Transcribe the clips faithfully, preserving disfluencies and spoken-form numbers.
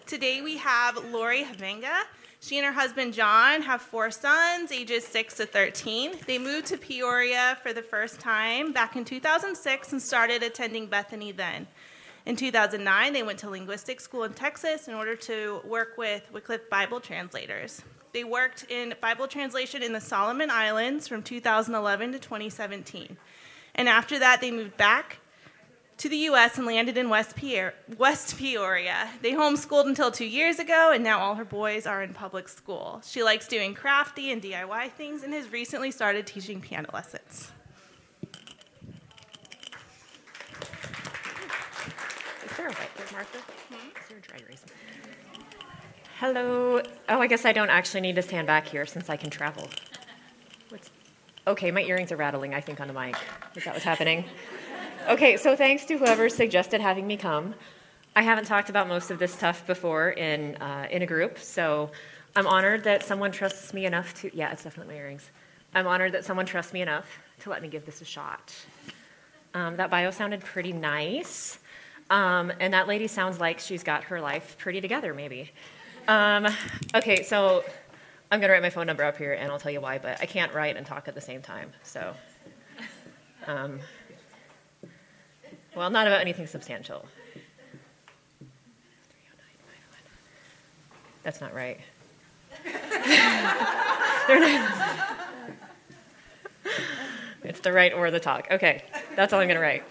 Today we have Lori Havenga. She and her husband John have four sons, ages six to thirteen. They moved to Peoria for the first time back in two thousand six and started attending Bethany then. In two thousand nine, they went to linguistic school in Texas in order to work with Wycliffe Bible translators. They worked in Bible translation in the Solomon Islands from two thousand eleven to twenty seventeen. And after that, they moved back to the U S and landed in West, Pe- West Peoria. They homeschooled until two years ago, and now all her boys are in public school. She likes doing crafty and D I Y things and has recently started teaching piano lessons. Is there a whiteboard marker? Hmm? Is there a dry erase? Hello. Oh, I guess I don't actually need to stand back here since I can travel. What's... Okay, my earrings are rattling, I think, on the mic. Is that what's happening? Okay, so thanks to whoever suggested having me come. I haven't talked about most of this stuff before in uh, in a group, so I'm honored that someone trusts me enough to, yeah, it's definitely my earrings. I'm honored that someone trusts me enough to let me give this a shot. Um, that bio sounded pretty nice, um, and that lady sounds like she's got her life pretty together, maybe. Um, okay, so I'm going to write my phone number up here, and I'll tell you why, but I can't write and talk at the same time, so... Um, Well, not about anything substantial. That's not right. It's the right or the talk. Okay, that's all I'm going to write.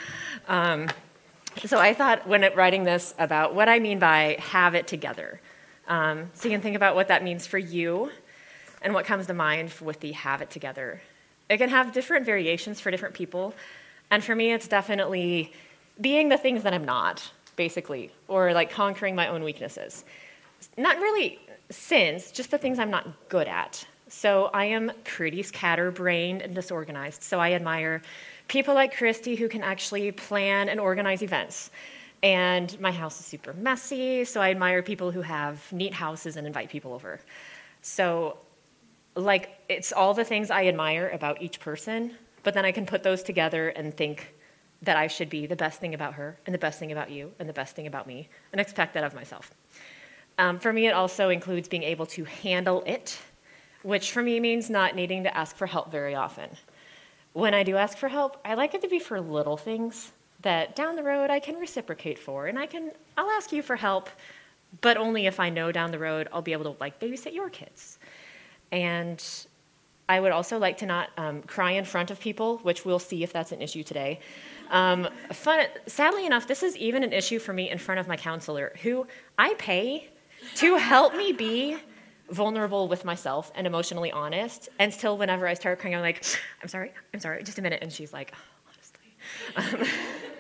Um, so I thought when writing this about what I mean by have it together. Um, so you can think about what that means for you and what comes to mind with the have it together. It can have different variations for different people. And for me, it's definitely being the things that I'm not, basically, or like conquering my own weaknesses. Not really sins, just the things I'm not good at. So I am pretty scatterbrained and disorganized. So I admire people like Christy who can actually plan and organize events. And my house is super messy, so I admire people who have neat houses and invite people over. So, like, it's all the things I admire about each person, but then I can put those together and think that I should be the best thing about her, and the best thing about you, and the best thing about me, and expect that of myself. Um, for me, it also includes being able to handle it, which for me means not needing to ask for help very often. When I do ask for help, I like it to be for little things that down the road I can reciprocate for, and I can, I'll ask you for help, but only if I know down the road I'll be able to like babysit your kids. And I would also like to not um, cry in front of people, which we'll see if that's an issue today. Um, fun, sadly enough, this is even an issue for me in front of my counselor, who I pay to help me be vulnerable with myself and emotionally honest. And still, whenever I start crying, I'm like, I'm sorry, I'm sorry, just a minute. And she's like, oh, honestly. Um,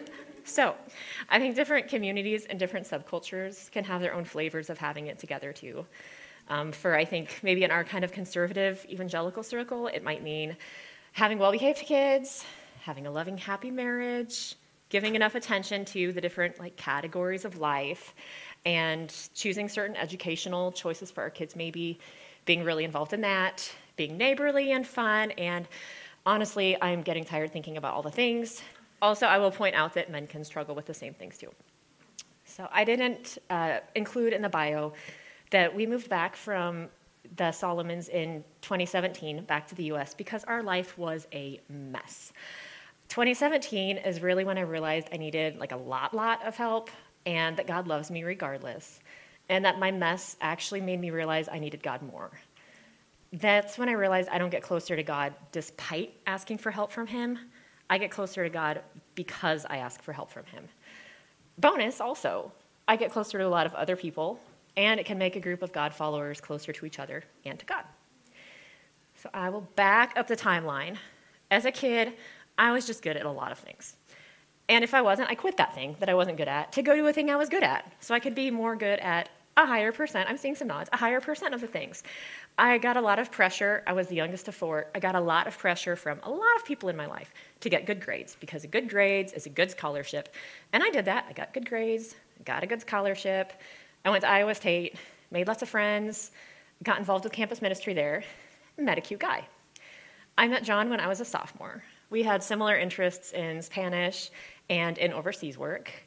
so I think different communities and different subcultures can have their own flavors of having it together, too. Um, for, I think, maybe in our kind of conservative evangelical circle, it might mean having well-behaved kids, having a loving, happy marriage, giving enough attention to the different like categories of life, and choosing certain educational choices for our kids, maybe being really involved in that, being neighborly and fun, and honestly, I'm getting tired thinking about all the things. Also, I will point out that men can struggle with the same things, too. So I didn't uh, include in the bio that we moved back from the Solomons in twenty seventeen back to the U S because our life was a mess. twenty seventeen is really when I realized I needed like a lot, lot of help, and that God loves me regardless, and that my mess actually made me realize I needed God more. That's when I realized I don't get closer to God despite asking for help from him. I get closer to God because I ask for help from him. Bonus also, I get closer to a lot of other people, and it can make a group of God followers closer to each other and to God. So I will back up the timeline. As a kid, I was just good at a lot of things. And if I wasn't, I quit that thing that I wasn't good at to go to a thing I was good at, so I could be more good at a higher percent. I'm seeing some nods, a higher percent of the things. I got a lot of pressure. I was the youngest of four. I got a lot of pressure from a lot of people in my life to get good grades, because a good grades is a good scholarship. And I did that. I got good grades, got a good scholarship. I went to Iowa State, made lots of friends, got involved with campus ministry there, met a cute guy. I met John when I was a sophomore. We had similar interests in Spanish and in overseas work.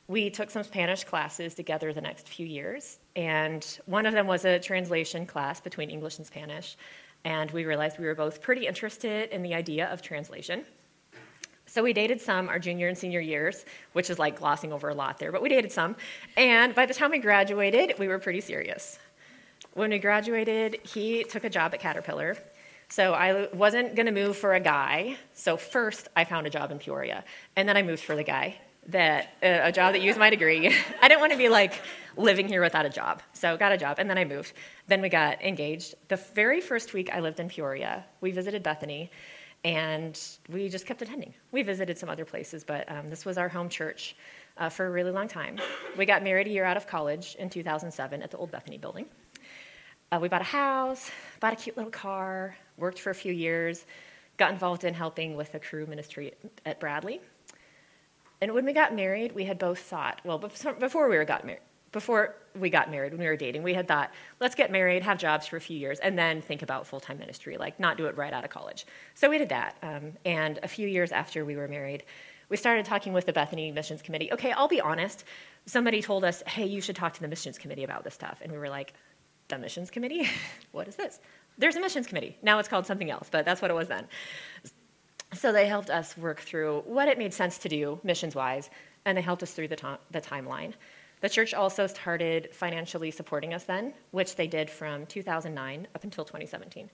we took some Spanish classes together the next few years, and one of them was a translation class between English and Spanish, and we realized we were both pretty interested in the idea of translation. So we dated some our junior and senior years, which is like glossing over a lot there, but we dated some, and by the time we graduated, we were pretty serious. When we graduated, he took a job at Caterpillar, so I wasn't going to move for a guy, so first I found a job in Peoria, and then I moved for the guy. That uh, a job that used my degree. I didn't want to be like living here without a job, so got a job, and then I moved. Then we got engaged. The very first week I lived in Peoria, we visited Bethany, and we just kept attending. We visited some other places, but um, this was our home church uh, for a really long time. We got married a year out of college in two thousand seven at the old Bethany building. Uh, we bought a house, bought a cute little car, worked for a few years, got involved in helping with the crew ministry at Bradley. And when we got married, we had both thought, well, before we were got married, before we got married, when we were dating, we had thought, let's get married, have jobs for a few years, and then think about full-time ministry, like not do it right out of college. So we did that. Um, and a few years after we were married, we started talking with the Bethany Missions Committee. Okay, I'll be honest. Somebody told us, hey, you should talk to the Missions Committee about this stuff. And we were like, the Missions Committee? What is this? There's a Missions Committee. Now it's called something else, but that's what it was then. So they helped us work through what it made sense to do missions-wise, and they helped us through the, to- the timeline. The church also started financially supporting us then, which they did from two thousand nine up until twenty seventeen.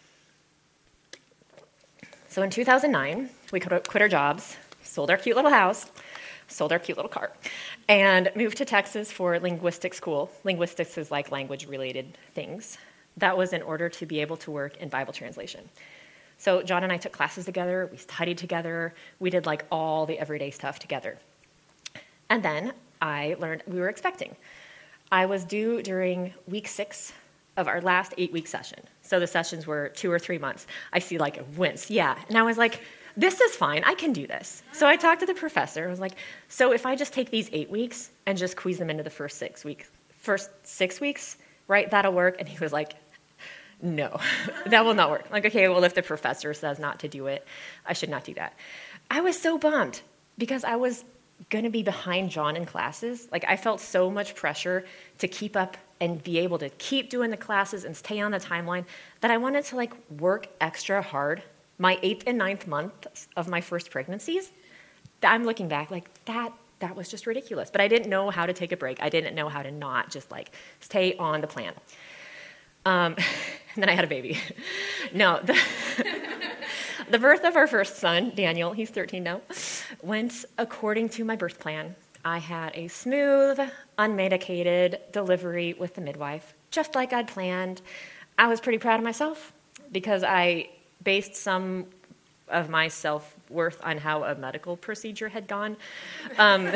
So in two thousand nine, we quit our jobs, sold our cute little house, sold our cute little car, and moved to Texas for linguistic school. Linguistics is like language-related things. That was in order to be able to work in Bible translation. So John and I took classes together, we studied together, we did like all the everyday stuff together. And then I learned we were expecting. I was due during week six of our last eight-week session. So the sessions were two or three months. I see like a wince, yeah. And I was like, this is fine, I can do this. So I talked to the professor, I was like, so if I just take these eight weeks and just squeeze them into the first six weeks, first six weeks, right, that'll work? And he was like, no, that will not work. Like, okay, well, if the professor says not to do it, I should not do that. I was so bummed because I was going to be behind John in classes. Like, I felt so much pressure to keep up and be able to keep doing the classes and stay on the timeline that I wanted to, like, work extra hard. My eighth and ninth month of my first pregnancies, I'm looking back, like, that that was just ridiculous. But I didn't know how to take a break. I didn't know how to not just, like, stay on the plan. Um, and then I had a baby. No, the, the birth of our first son, Daniel, he's thirteen now, went according to my birth plan. I had a smooth, unmedicated delivery with the midwife, just like I'd planned. I was pretty proud of myself because I based some of my self-worth on how a medical procedure had gone. Um,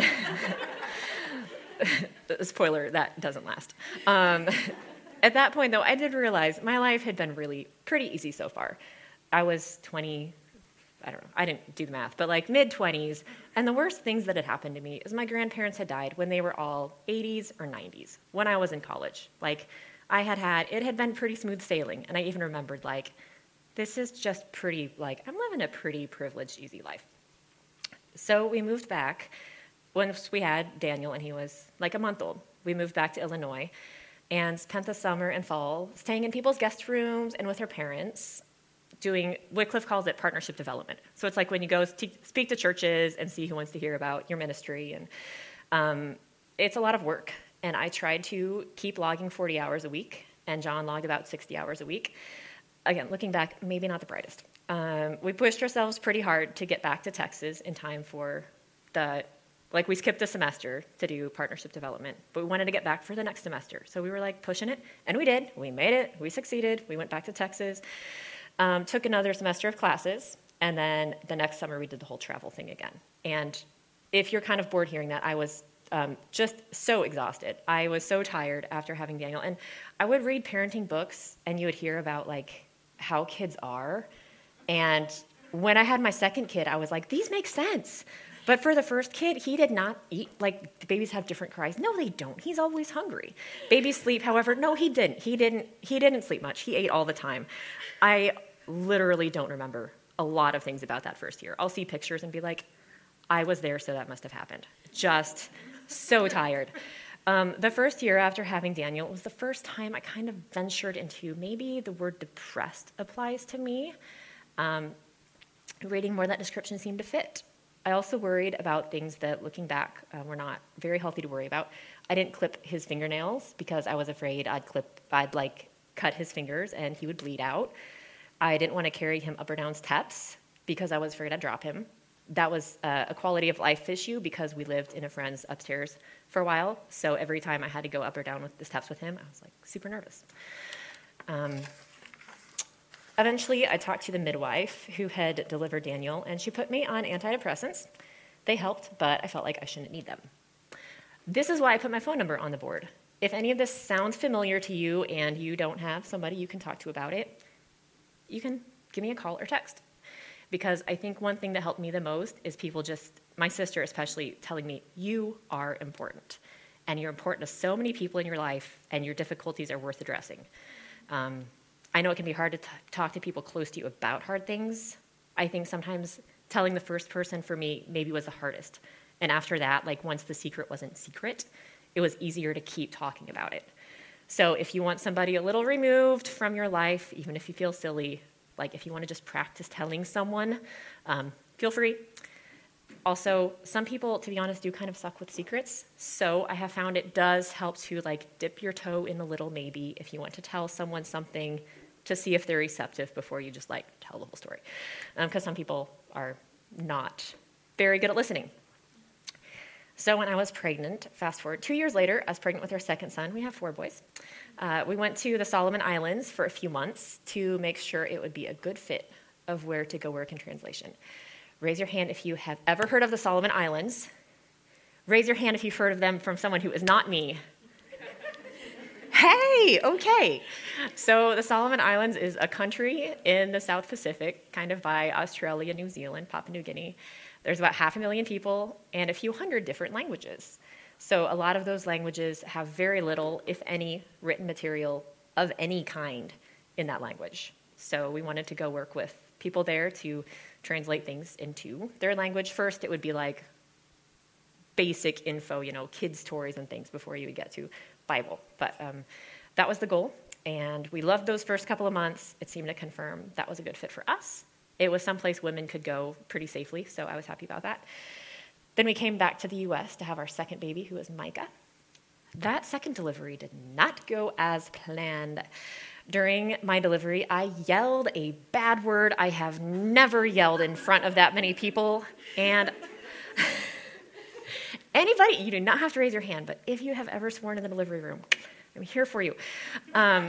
spoiler, that doesn't last. Um, At that point, though, I did realize my life had been really pretty easy so far. I was twenty, I don't know, I didn't do the math, but like mid-twenties, and the worst things that had happened to me is my grandparents had died when they were all eighties or nineties, when I was in college. Like, I had had, it had been pretty smooth sailing, and I even remembered, like, this is just pretty, like, I'm living a pretty privileged, easy life. So we moved back. Once we had Daniel, and he was like a month old, we moved back to Illinois, and spent the summer and fall staying in people's guest rooms and with her parents, doing, Wycliffe calls it partnership development. So it's like when you go st- speak to churches and see who wants to hear about your ministry. And um, it's a lot of work. And I tried to keep logging forty hours a week, and John logged about sixty hours a week. Again, looking back, maybe not the brightest. Um, we pushed ourselves pretty hard to get back to Texas in time for the Like, we skipped a semester to do partnership development, but we wanted to get back for the next semester. So we were, like, pushing it, and we did. We made it. We succeeded. We went back to Texas, um, took another semester of classes, and then the next summer we did the whole travel thing again. And if you're kind of bored hearing that, I was um, just so exhausted. I was so tired after having Daniel. And I would read parenting books, and you would hear about, like, how kids are. And when I had my second kid, I was like, these make sense. But for the first kid, he did not eat. Like, the babies have different cries. No, they don't. He's always hungry. Babies sleep, however. No, he didn't. He didn't. He didn't sleep much. He ate all the time. I literally don't remember a lot of things about that first year. I'll see pictures and be like, I was there, so that must have happened. Just So tired. Um, the first year after having Daniel was the first time I kind of ventured into maybe the word depressed applies to me. Um, reading more, that description seemed to fit. I also worried about things that, looking back, uh, were not very healthy to worry about. I didn't clip his fingernails because I was afraid I'd clip, I'd like cut his fingers and he would bleed out. I didn't want to carry him up or down steps because I was afraid I'd drop him. That was uh, a quality of life issue because we lived in a friend's upstairs for a while. So every time I had to go up or down with the steps with him, I was like super nervous. Um, eventually, I talked to the midwife who had delivered Daniel, and she put me on antidepressants. They helped, but I felt like I shouldn't need them. This is why I put my phone number on the board. If any of this sounds familiar to you and you don't have somebody you can talk to about it, you can give me a call or text. Because I think one thing that helped me the most is people just, my sister especially, telling me, you are important. And you're important to so many people in your life, and your difficulties are worth addressing. Um, I know it can be hard to t- talk to people close to you about hard things. I think sometimes telling the first person for me maybe was the hardest. And after that, like once the secret wasn't secret, it was easier to keep talking about it. So if you want somebody a little removed from your life, even if you feel silly, like if you want to just practice telling someone, um, feel free. Also, some people, to be honest, do kind of suck with secrets. So I have found it does help to like dip your toe in a little maybe if you want to tell someone something to see if they're receptive before you just like tell the whole story. Because um, some people are not very good at listening. So when I was pregnant, fast forward two years later, I was pregnant with our second son. We have four boys. Uh, we went to the Solomon Islands for a few months to make sure it would be a good fit of where to go work in translation. Raise your hand if you have ever heard of the Solomon Islands. Raise your hand if you've heard of them from someone who is not me. Hey, okay. So the Solomon Islands is a country in the South Pacific, kind of by Australia, New Zealand, Papua New Guinea. There's about half a million people and a few hundred different languages. So a lot of those languages have very little, if any, written material of any kind in that language. So we wanted to go work with people there to translate things into their language. First, it would be like basic info, you know, kids' stories and things before you would get to Bible. But um, that was the goal. And we loved those first couple of months. It seemed to confirm that was a good fit for us. It was someplace women could go pretty safely, so I was happy about that. Then we came back to the U S to have our second baby, who was Micah. That second delivery did not go as planned. During my delivery, I yelled a bad word. I have never yelled in front of that many people. And anybody, you do not have to raise your hand, but if you have ever sworn in the delivery room, I'm here for you. Um,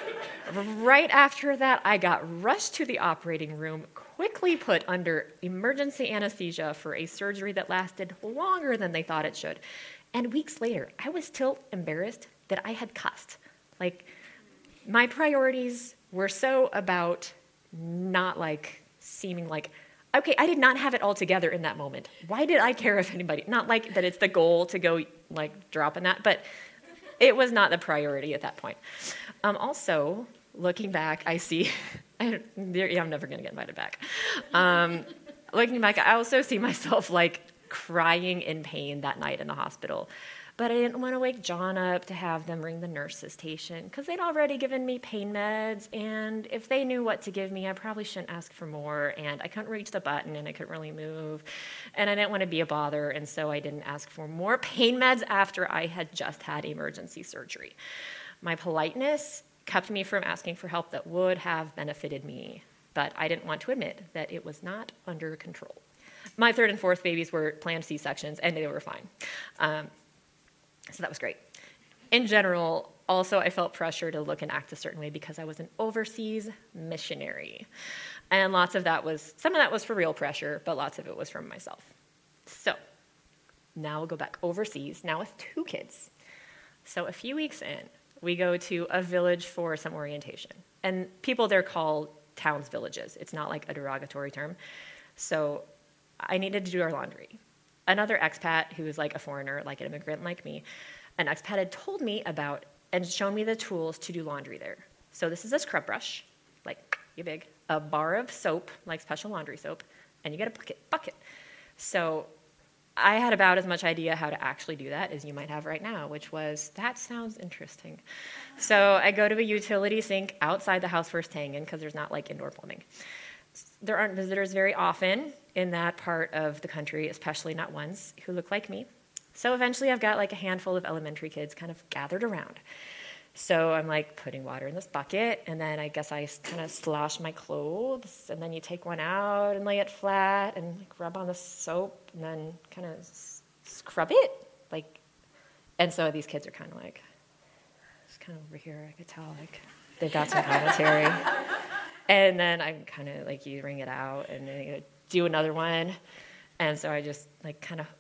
right after that, I got rushed to the operating room, quickly put under emergency anesthesia for a surgery that lasted longer than they thought it should. And weeks later, I was still embarrassed that I had cussed. Like, my priorities were so about not like seeming like, okay, I did not have it all together in that moment. Why did I care if anybody, not like that it's the goal to go like drop in that, but it was not the priority at that point. Um, also, looking back, I see, I, yeah, I'm never going to get invited back. Um, looking back, I also see myself like crying in pain that night in the hospital. But I didn't want to wake John up to have them ring the nurse's station because they'd already given me pain meds, and if they knew what to give me, I probably shouldn't ask for more, and I couldn't reach the button, and I couldn't really move, and I didn't want to be a bother, and so I didn't ask for more pain meds after I had just had emergency surgery. My politeness kept me from asking for help that would have benefited me, but I didn't want to admit that it was not under control. My third and fourth babies were planned C-sections, and they were fine. Um, So that was great. In general, also I felt pressure to look and act a certain way because I was an overseas missionary. And lots of that was, some of that was for real pressure, but lots of it was from myself. So now we'll go back overseas, now with two kids. So a few weeks in, we go to a village for some orientation. And people there call towns villages. It's not like a derogatory term. So I needed to do our laundry. Another expat who was like a foreigner, like an immigrant like me, an expat had told me about and shown me the tools to do laundry there. So this is a scrub brush, like you big, a bar of soap, like special laundry soap, and you get a bucket. bucket. So I had about as much idea how to actually do that as you might have right now, which was, that sounds interesting. So I go to a utility sink outside the house we're staying in because there's not like indoor plumbing. There aren't visitors very often in that part of the country, especially not ones who look like me. So eventually I've got like a handful of elementary kids kind of gathered around. So I'm like putting water in this bucket, and then I guess I kind of slosh my clothes, and then you take one out and lay it flat and like rub on the soap and then kind of scrub it. like. And so these kids are kind of like, it's kind of over here, I could tell, like they've got some commentary. And then I'm kind of like, you wring it out and then you do another one. And so I just like kind of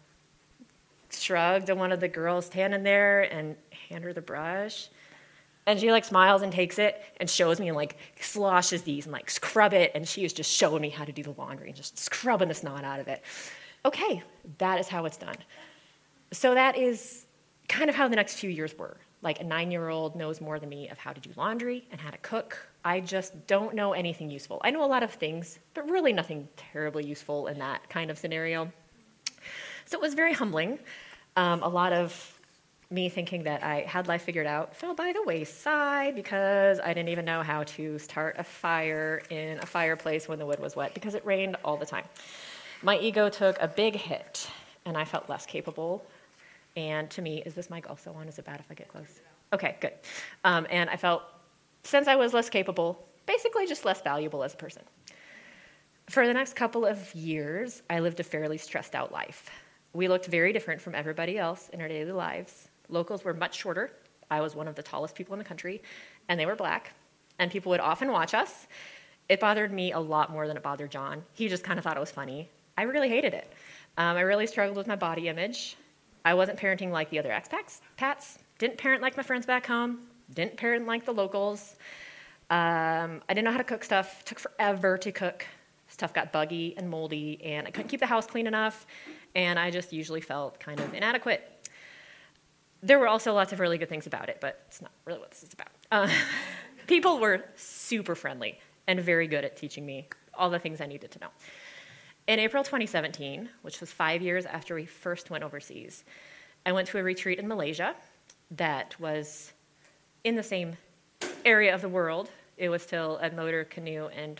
shrugged at one of the girls standing there and hand her the brush. And she like smiles and takes it and shows me and like sloshes these and like scrub it. And she is just showing me how to do the laundry and just scrubbing the snot out of it. Okay, that is how it's done. So that is kind of how the next few years were. Like a nine-year-old knows more than me of how to do laundry and how to cook. I just don't know anything useful. I know a lot of things, but really nothing terribly useful in that kind of scenario. So it was very humbling. Um, a lot of me thinking that I had life figured out fell by the wayside because I didn't even know how to start a fire in a fireplace when the wood was wet because it rained all the time. My ego took a big hit, and I felt less capable. And to me, is this mic also on? Is it bad if I get close? Okay, good. Um, and I felt, since I was less capable, basically just less valuable as a person. For the next couple of years, I lived a fairly stressed out life. We looked very different from everybody else in our daily lives. Locals were much shorter. I was one of the tallest people in the country, and they were black, and people would often watch us. It bothered me a lot more than it bothered John. He just kind of thought it was funny. I really hated it. Um, I really struggled with my body image. I wasn't parenting like the other expats, pats, didn't parent like my friends back home, didn't parent like the locals. Um, I didn't know how to cook stuff, took forever to cook. Stuff got buggy and moldy, and I couldn't keep the house clean enough, and I just usually felt kind of inadequate. There were also lots of really good things about it, but it's not really what this is about. Uh, people were super friendly and very good at teaching me all the things I needed to know. In April twenty seventeen, which was five years after we first went overseas, I went to a retreat in Malaysia that was in the same area of the world. It was still a motor canoe and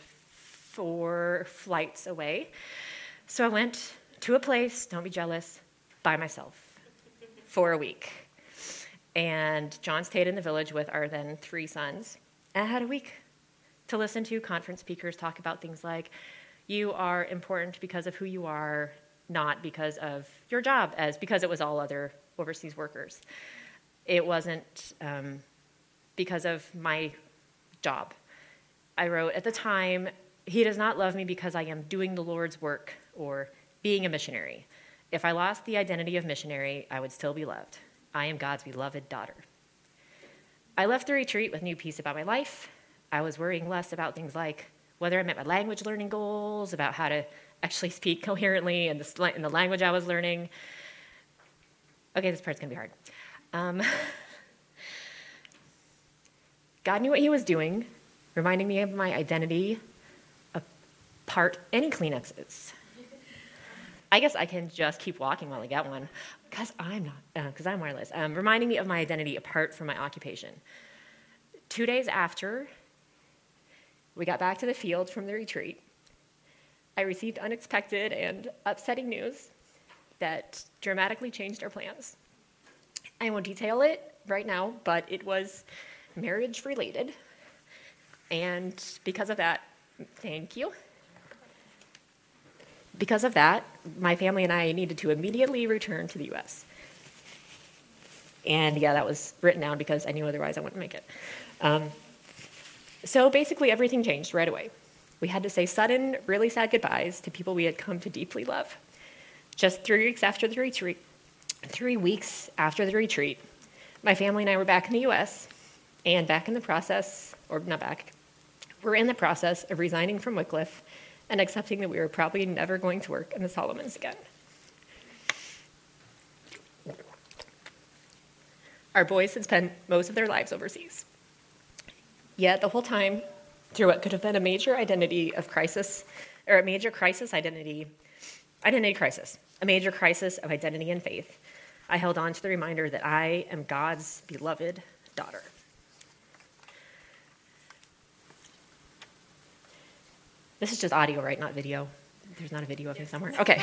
four flights away. So I went to a place, don't be jealous, by myself for a week. And John stayed in the village with our then three sons. And I had a week to listen to conference speakers talk about things like, you are important because of who you are, not because of your job, as because it was all other overseas workers. It wasn't um, because of my job. I wrote at the time, he does not love me because I am doing the Lord's work or being a missionary. If I lost the identity of missionary, I would still be loved. I am God's beloved daughter. I left the retreat with new peace about my life. I was worrying less about things like whether I met my language learning goals, about how to actually speak coherently in the, in the language I was learning. Okay, this part's going to be hard. Um, God knew what he was doing, reminding me of my identity, apart any Kleenexes. I guess I can just keep walking while I get one, because I'm not, because uh, I'm wireless. Um, reminding me of my identity apart from my occupation. Two days after we got back to the field from the retreat, I received unexpected and upsetting news that dramatically changed our plans. I won't detail it right now, but it was marriage related. And because of that, thank you. Because of that, my family and I needed to immediately return to the U S. And yeah, that was written down because I knew otherwise I wouldn't make it. Um, so basically everything changed right away. We had to say sudden, really sad goodbyes to people we had come to deeply love. Just three weeks after the retreat, three weeks after the retreat, my family and I were back in the U S and back in the process, or not back, we're in the process of resigning from Wycliffe and accepting that we were probably never going to work in the Solomons again. Our boys had spent most of their lives overseas. Yet the whole time, through what could have been a major identity of crisis, or a major crisis identity I didn't need a crisis, a major crisis of identity and faith. I held on to the reminder that I am God's beloved daughter. This is just audio, right? Not video. There's not a video of me somewhere. Okay.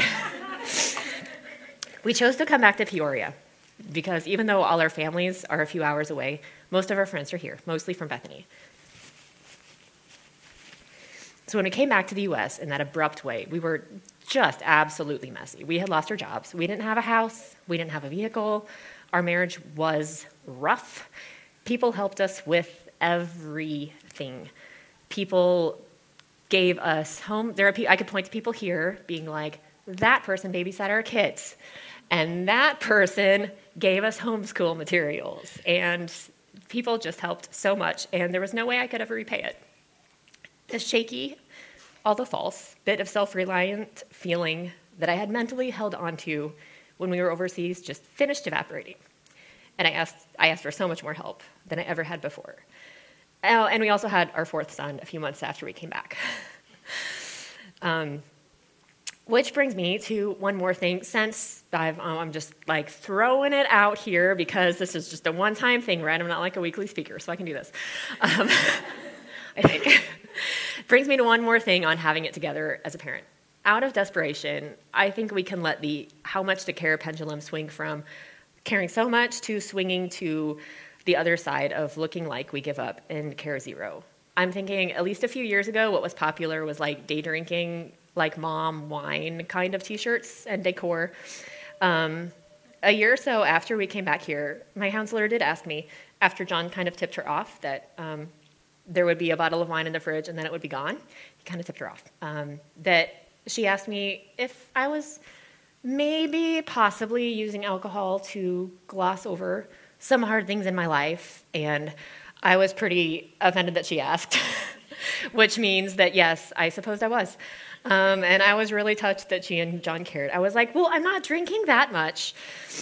We chose to come back to Peoria because even though all our families are a few hours away, most of our friends are here, mostly from Bethany. So when we came back to the U S in that abrupt way, we were just absolutely messy. We had lost our jobs. We didn't have a house. We didn't have a vehicle. Our marriage was rough. People helped us with everything. People gave us home. There are pe- I could point to people here being like, that person babysat our kids, and that person gave us homeschool materials, and people just helped so much, and there was no way I could ever repay it. The shaky, although false, bit of self-reliant feeling that I had mentally held onto when we were overseas just finished evaporating, and I asked, I asked for so much more help than I ever had before. Oh, and we also had our fourth son a few months after we came back. um, which brings me to one more thing. Since I've, um, I'm just like throwing it out here because this is just a one-time thing, right? I'm not like a weekly speaker, so I can do this. Um, I think. Brings me to one more thing on having it together as a parent. Out of desperation, I think we can let the how much to care pendulum swing from caring so much to swinging to the other side of looking like we give up and care zero. I'm thinking at least a few years ago, what was popular was like day drinking, like mom wine kind of t-shirts and decor. Um, a year or so after we came back here, my counselor did ask me, after John kind of tipped her off that um, there would be a bottle of wine in the fridge and then it would be gone. He kind of tipped her off. Um, that she asked me if I was maybe possibly using alcohol to gloss over some hard things in my life, and I was pretty offended that she asked, which means that, yes, I suppose I was. Um, and I was really touched that she and John cared. I was like, well, I'm not drinking that much.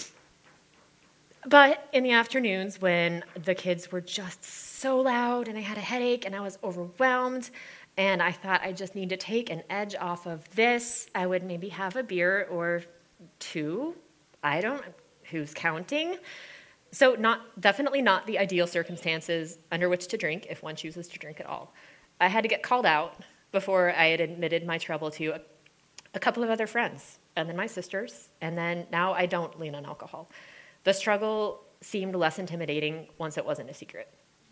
But in the afternoons when the kids were just so loud and I had a headache and I was overwhelmed and I thought I just need to take an edge off of this, I would maybe have a beer or two. I don't, who's counting? So not definitely not the ideal circumstances under which to drink if one chooses to drink at all. I had to get called out before I had admitted my trouble to a, a couple of other friends, and then my sisters, and then now I don't lean on alcohol. The struggle seemed less intimidating once it wasn't a secret.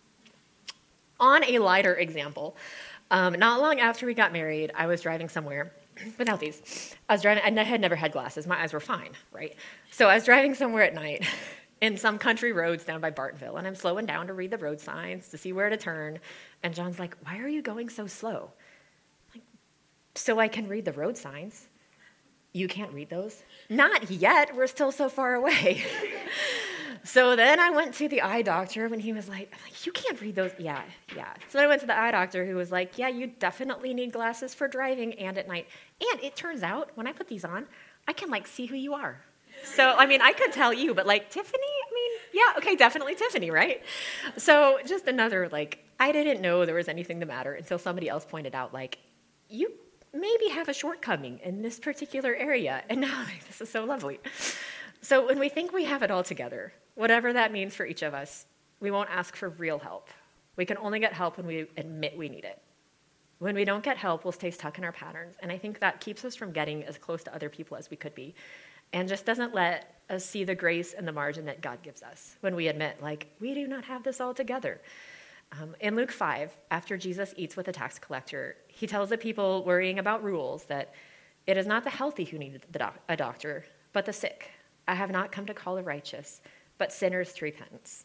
On a lighter example, um, not long after we got married, I was driving somewhere without these. I was driving, and I had never had glasses. My eyes were fine, right? So I was driving somewhere at night in some country roads down by Bartonville, and I'm slowing down to read the road signs to see where to turn. And John's like, why are you going so slow? I'm like, so I can read the road signs. You can't read those? Not yet. We're still so far away. So then I went to the eye doctor when he was like, I'm like, you can't read those. Yeah, yeah. So then I went to the eye doctor who was like, yeah, you definitely need glasses for driving and at night. And it turns out when I put these on, I can like see who you are. So, I mean, I could tell you, but like Tiffany, I mean, yeah, okay, definitely Tiffany, right? So just another, like, I didn't know there was anything the matter until somebody else pointed out, like, you maybe have a shortcoming in this particular area. And now like, this is so lovely. So when we think we have it all together, whatever that means for each of us, we won't ask for real help. We can only get help when we admit we need it. When we don't get help, we'll stay stuck in our patterns. And I think that keeps us from getting as close to other people as we could be, and just doesn't let us see the grace and the margin that God gives us when we admit, like, we do not have this all together. Um, in Luke five, after Jesus eats with a tax collector, he tells the people worrying about rules that it is not the healthy who need the doc- a doctor, but the sick. I have not come to call the righteous, but sinners to repentance.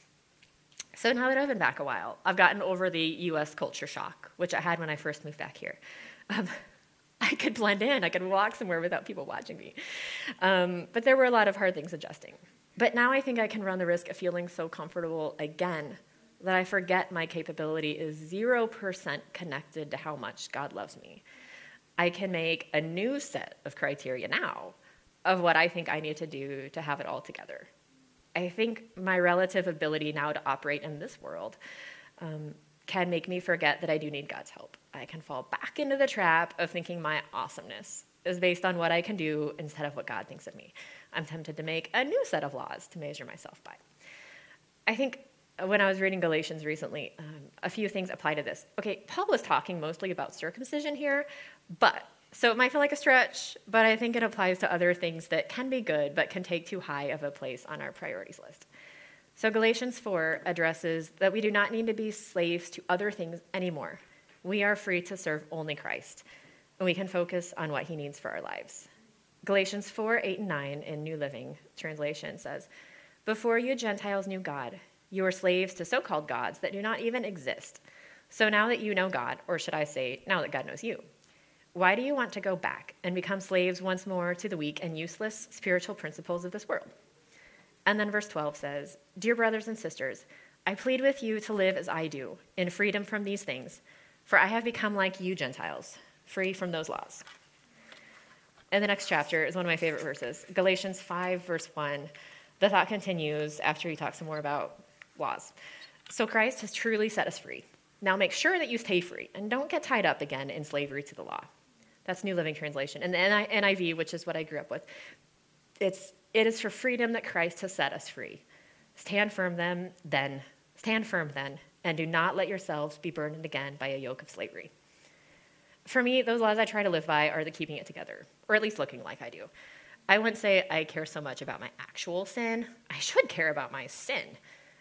So now that I've been back a while, I've gotten over the U S culture shock, which I had when I first moved back here. Um, I could blend in. I could walk somewhere without people watching me. Um, but there were a lot of hard things adjusting. But now I think I can run the risk of feeling so comfortable again that I forget my capability is zero percent connected to how much God loves me. I can make a new set of criteria now of what I think I need to do to have it all together. I think my relative ability now to operate in this world um, can make me forget that I do need God's help. I can fall back into the trap of thinking my awesomeness is based on what I can do instead of what God thinks of me. I'm tempted to make a new set of laws to measure myself by. I think when I was reading Galatians recently, um, a few things apply to this. Okay, Paul was talking mostly about circumcision here, but, so it might feel like a stretch, but I think it applies to other things that can be good, but can take too high of a place on our priorities list. So Galatians four addresses that we do not need to be slaves to other things anymore. We are free to serve only Christ, and we can focus on what he needs for our lives. Galatians four, eight, and nine in New Living Translation says, "Before you Gentiles knew God, you were slaves to so-called gods that do not even exist. So now that you know God, or should I say, now that God knows you, why do you want to go back and become slaves once more to the weak and useless spiritual principles of this world?" And then verse twelve says, "Dear brothers and sisters, I plead with you to live as I do, in freedom from these things, for I have become like you Gentiles, free from those laws." And the next chapter is one of my favorite verses, Galatians five, verse one. The thought continues after he talks some more about laws. "So Christ has truly set us free. Now make sure that you stay free and don't get tied up again in slavery to the law." That's New Living Translation. And the N I V, which is what I grew up with, it's, "It is for freedom that Christ has set us free. Stand firm then, then, stand firm then, and do not let yourselves be burdened again by a yoke of slavery." For me, those laws I try to live by are the keeping it together, or at least looking like I do. I wouldn't say I care so much about my actual sin. I should care about my sin.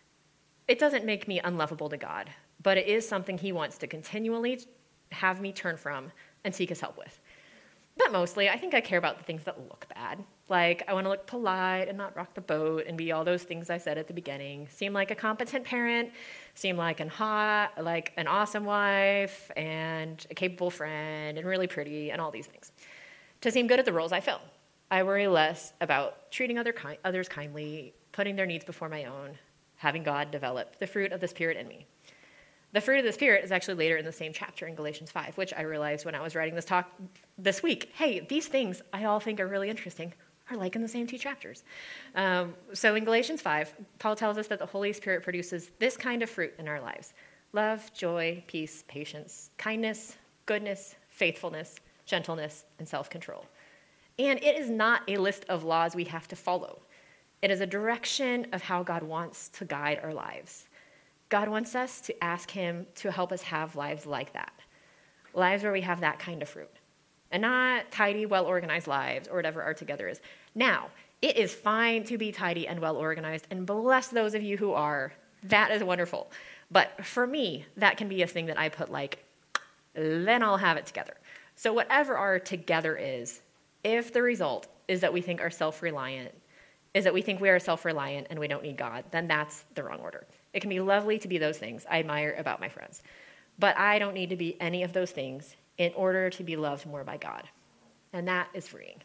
It doesn't make me unlovable to God, but it is something he wants to continually have me turn from and seek his help with. But mostly, I think I care about the things that look bad. Like, I want to look polite and not rock the boat and be all those things I said at the beginning. Seem like a competent parent, seem like an hot, like an awesome wife, and a capable friend, and really pretty, and all these things. To seem good at the roles I fill. I worry less about treating other ki- others kindly, putting their needs before my own, having God develop the fruit of the Spirit in me. The fruit of the Spirit is actually later in the same chapter in Galatians five, which I realized when I was writing this talk this week. Hey, these things I all think are really interesting are like in the same two chapters. Um, so in Galatians five, Paul tells us that the Holy Spirit produces this kind of fruit in our lives: love, joy, peace, patience, kindness, goodness, faithfulness, gentleness, and self-control. And it is not a list of laws we have to follow. It is a direction of how God wants to guide our lives. God wants us to ask him to help us have lives like that. Lives where we have that kind of fruit. And not tidy, well-organized lives or whatever our together is. Now, it is fine to be tidy and well-organized, and bless those of you who are. That is wonderful. But for me, that can be a thing that I put like, then I'll have it together. So whatever our together is, if the result is that we think are self-reliant, is that we think we are self-reliant and we don't need God, then that's the wrong order. It can be lovely to be those things I admire about my friends. But I don't need to be any of those things in order to be loved more by God. And that is freeing.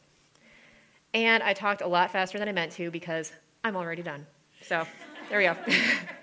And I talked a lot faster than I meant to because I'm already done. So there we go.